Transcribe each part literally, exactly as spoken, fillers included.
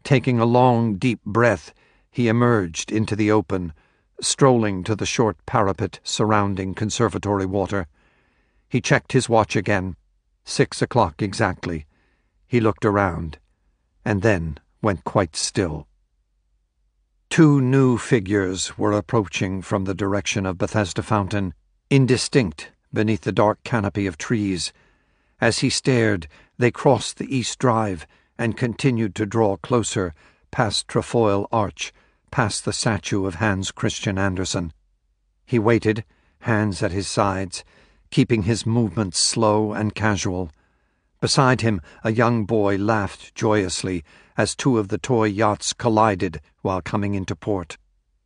Taking a long, deep breath, he emerged into the open, strolling to the short parapet surrounding conservatory water. He checked his watch again. Six o'clock exactly. He looked around, and then went quite still. Two new figures were approaching from the direction of Bethesda Fountain, indistinct beneath the dark canopy of trees. As he stared, they crossed the East Drive and continued to draw closer, past Trefoil Arch, past the statue of Hans Christian Andersen. He waited, hands at his sides, keeping his movements slow and casual. Beside him, a young boy laughed joyously as two of the toy yachts collided while coming into port.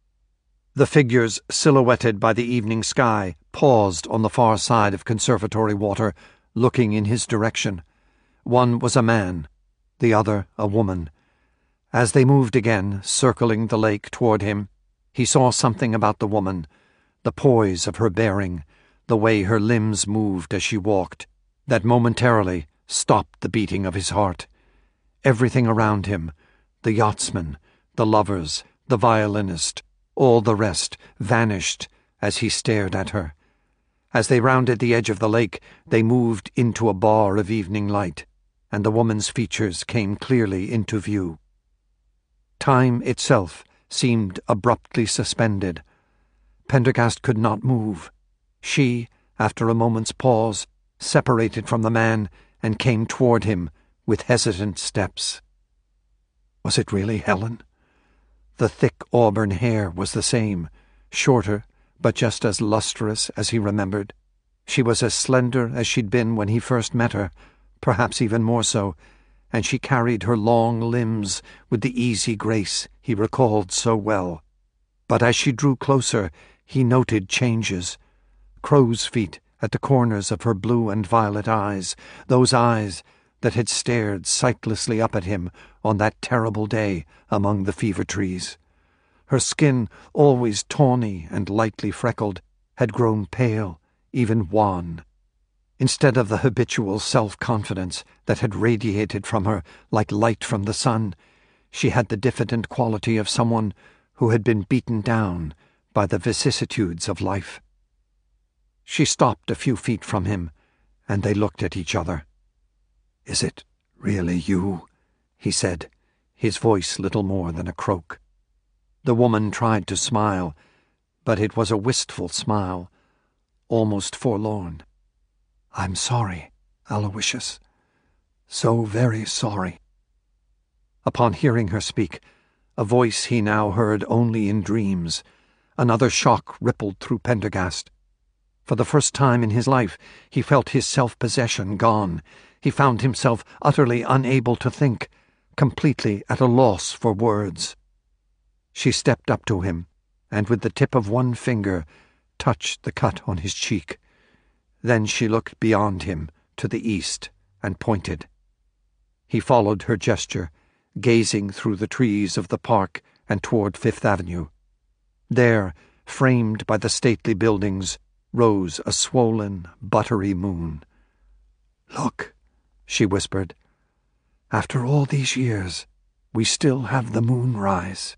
The figures, silhouetted by the evening sky, paused on the far side of conservatory water, looking in his direction. One was a man, the other a woman. As they moved again, circling the lake toward him, he saw something about the woman, the poise of her bearing, the way her limbs moved as she walked, that momentarily stopped the beating of his heart. Everything around him, the yachtsman, the lovers, the violinist, all the rest, vanished as he stared at her. As they rounded the edge of the lake, they moved into a bar of evening light, and the woman's features came clearly into view. Time itself seemed abruptly suspended. Pendergast could not move. She, after a moment's pause, separated from the man and came toward him with hesitant steps. Was it really Helen? The thick auburn hair was the same, shorter, but just as lustrous as he remembered. She was as slender as she'd been when he first met her, perhaps even more so, and she carried her long limbs with the easy grace he recalled so well. But as she drew closer, he noted changes. Crow's feet at the corners of her blue and violet eyes, those eyes that had stared sightlessly up at him on that terrible day among the fever trees. Her skin, always tawny and lightly freckled, had grown pale, even wan. Instead of the habitual self-confidence that had radiated from her like light from the sun, she had the diffident quality of someone who had been beaten down by the vicissitudes of life. She stopped a few feet from him, and they looked at each other. "Is it really you?" he said, his voice little more than a croak. The woman tried to smile, but it was a wistful smile, almost forlorn. "I'm sorry, Aloysius. So very sorry." Upon hearing her speak, a voice he now heard only in dreams, another shock rippled through Pendergast. For the first time in his life, he felt his self-possession gone. He found himself utterly unable to think, completely at a loss for words. She stepped up to him, and with the tip of one finger touched the cut on his cheek. Then she looked beyond him, to the east, and pointed. He followed her gesture, gazing through the trees of the park and toward Fifth Avenue. There, framed by the stately buildings, rose a swollen, buttery moon. "Look," she whispered. "After all these years, we still have the moonrise."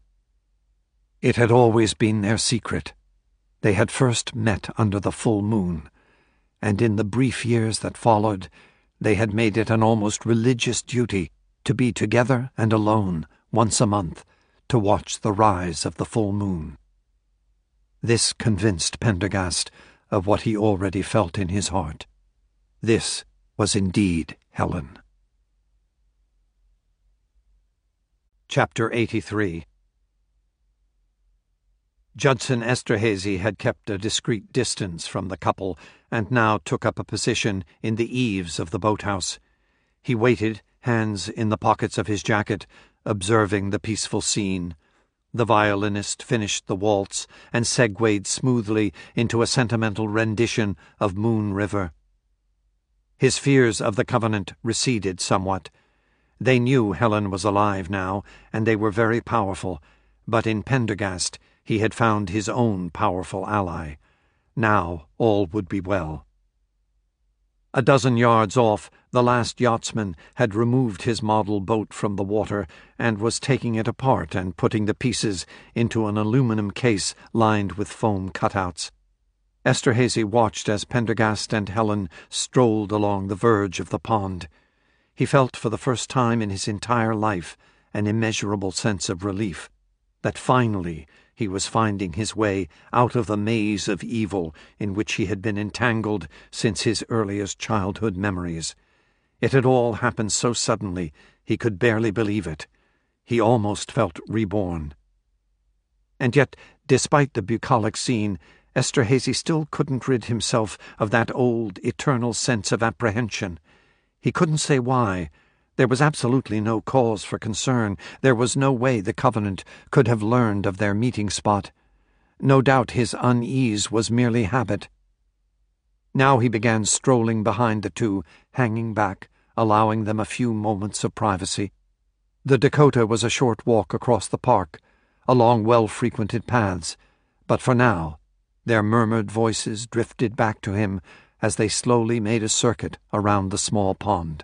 It had always been their secret. They had first met under the full moon, and in the brief years that followed, they had made it an almost religious duty to be together and alone once a month to watch the rise of the full moon. This convinced Pendergast of what he already felt in his heart. This was indeed Helen. Chapter eighty-three. Judson Esterhazy had kept a discreet distance from the couple and now took up a position in the eaves of the boathouse. He waited, hands in the pockets of his jacket, observing the peaceful scene. The violinist finished the waltz and segued smoothly into a sentimental rendition of Moon River. His fears of the Covenant receded somewhat. They knew Helen was alive now, and they were very powerful, but in Pendergast he had found his own powerful ally. Now all would be well. A dozen yards off, the last yachtsman had removed his model boat from the water and was taking it apart and putting the pieces into an aluminum case lined with foam cutouts. Esterhazy watched as Pendergast and Helen strolled along the verge of the pond. He felt for the first time in his entire life an immeasurable sense of relief, that finally he was finding his way out of the maze of evil in which he had been entangled since his earliest childhood memories. It had all happened so suddenly he could barely believe it. He almost felt reborn. And yet, despite the bucolic scene, Esterhazy still couldn't rid himself of that old, eternal sense of apprehension. He couldn't say why. There was absolutely no cause for concern. There was no way the Covenant could have learned of their meeting spot. No doubt his unease was merely habit. Now he began strolling behind the two, hanging back, allowing them a few moments of privacy. The Dakota was a short walk across the park, along well-frequented paths, but for now their murmured voices drifted back to him as they slowly made a circuit around the small pond.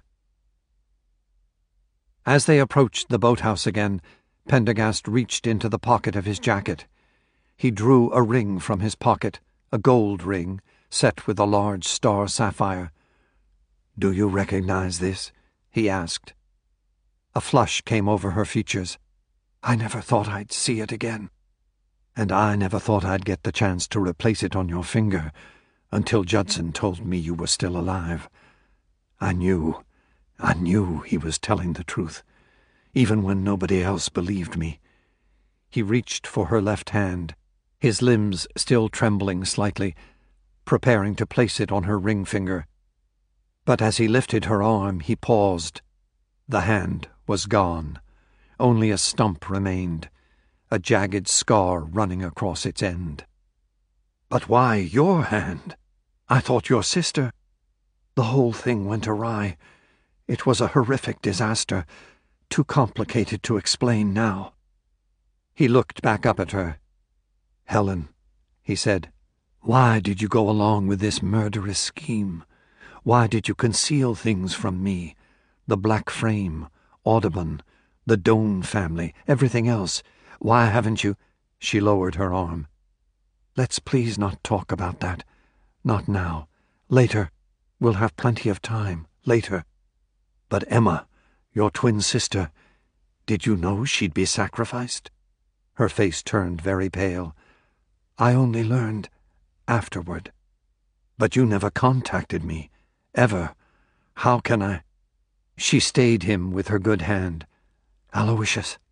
As they approached the boathouse again, Pendergast reached into the pocket of his jacket. He drew a ring from his pocket, a gold ring, set with a large star sapphire. "Do you recognize this?" he asked. A flush came over her features. "I never thought I'd see it again." "And I never thought I'd get the chance to replace it on your finger until Judson told me you were still alive. I knew, I knew he was telling the truth, even when nobody else believed me." He reached for her left hand, his limbs still trembling slightly, preparing to place it on her ring finger. But as he lifted her arm, he paused. The hand was gone. Only a stump remained, a jagged scar running across its end. "But why your hand? I thought your sister—" "The whole thing went awry. It was a horrific disaster, too complicated to explain now." He looked back up at her. "Helen," he said, "why did you go along with this murderous scheme? Why did you conceal things from me? The Black Frame, Audubon, the Doane family, everything else. Why haven't you—" She lowered her arm. "Let's please not talk about that. Not now. Later. We'll have plenty of time. Later. But Emma, your twin sister, did you know she'd be sacrificed?" Her face turned very pale. "I only learned afterward. But you never contacted me. Ever. How can I—" She stayed him with her good hand. "Aloysius,